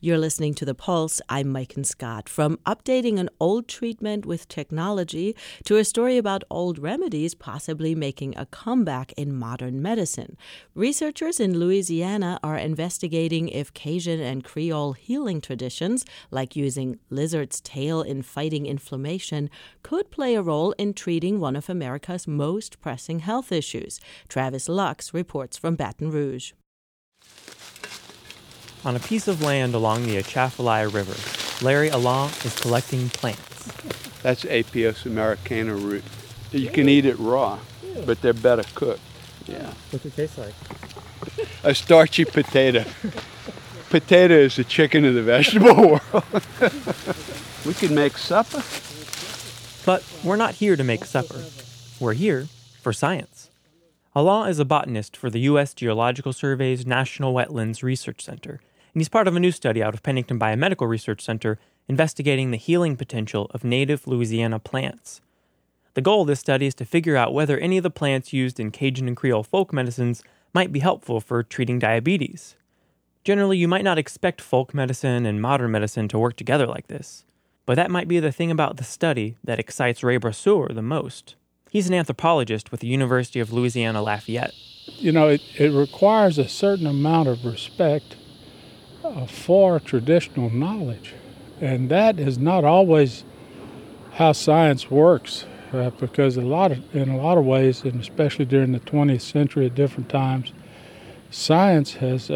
You're listening to The Pulse. I'm Mike and Scott. From updating an old treatment with technology to a story about old remedies possibly making a comeback in modern medicine, researchers in Louisiana are investigating if Cajun and Creole healing traditions, like using lizard's tail in fighting inflammation, could play a role in treating one of America's most pressing health issues. Travis Lux reports from Baton Rouge. On a piece of land along the Atchafalaya River, Larry Alon is collecting plants. That's Apios americana root. You can eat it raw, but they're better cooked. Yeah. What's it taste like? A starchy potato. Potato is the chicken of the vegetable world. We could make supper. But we're not here to make supper. We're here for science. Alon is a botanist for the U.S. Geological Survey's National Wetlands Research Center, and he's part of a new study out of Pennington Biomedical Research Center investigating the healing potential of native Louisiana plants. The goal of this study is to figure out whether any of the plants used in Cajun and Creole folk medicines might be helpful for treating diabetes. Generally, you might not expect folk medicine and modern medicine to work together like this, but that might be the thing about the study that excites Ray Brasseur the most. He's an anthropologist with the University of Louisiana Lafayette. You know, it requires a certain amount of respect for traditional knowledge. And that is not always how science works, because in a lot of ways, and especially during the 20th century at different times, science has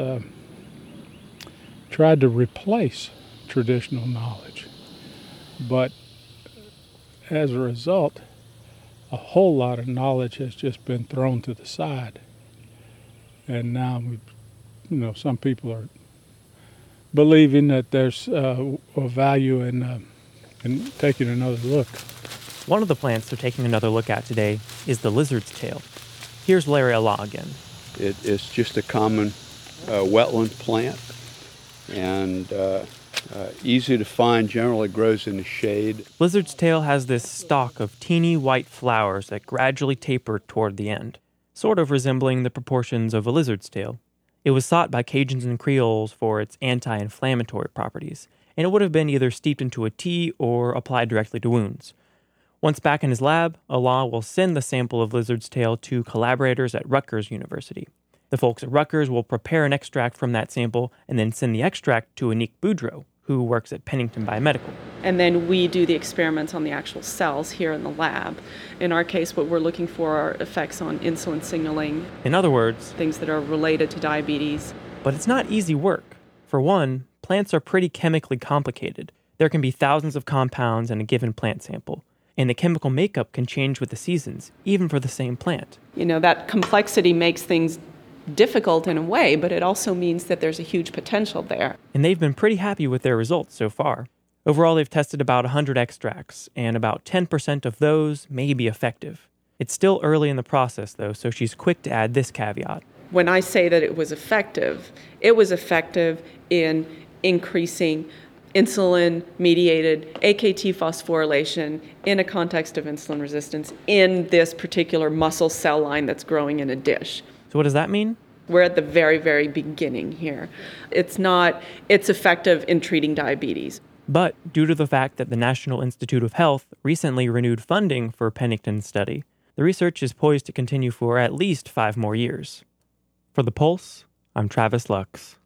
tried to replace traditional knowledge. But as a result, a whole lot of knowledge has just been thrown to the side. And now, some people are believing that there's a value in taking another look. One of the plants they're taking another look at today is the lizard's tail. Here's Larry Alon again. It's just a common wetland plant, and easy to find, generally grows in the shade. Lizard's tail has this stalk of teeny white flowers that gradually taper toward the end, sort of resembling the proportions of a lizard's tail. It was sought by Cajuns and Creoles for its anti-inflammatory properties, and it would have been either steeped into a tea or applied directly to wounds. Once back in his lab, Alon will send the sample of lizard's tail to collaborators at Rutgers University. The folks at Rutgers will prepare an extract from that sample and then send the extract to Anik Boudreau, who works at Pennington Biomedical. And then we do the experiments on the actual cells here in the lab. In our case, what we're looking for are effects on insulin signaling. In other words, things that are related to diabetes. But it's not easy work. For one, plants are pretty chemically complicated. There can be thousands of compounds in a given plant sample, and the chemical makeup can change with the seasons, even for the same plant. That complexity makes things difficult in a way, but it also means that there's a huge potential there. And they've been pretty happy with their results so far. Overall, they've tested about 100 extracts, and about 10% of those may be effective. It's still early in the process, though, so she's quick to add this caveat. When I say that it was effective in increasing insulin-mediated AKT phosphorylation in a context of insulin resistance in this particular muscle cell line that's growing in a dish. So what does that mean? We're at the very, very beginning here. It's effective in treating diabetes. But due to the fact that the National Institute of Health recently renewed funding for Pennington's study, the research is poised to continue for at least 5 more years. For The Pulse, I'm Travis Lux.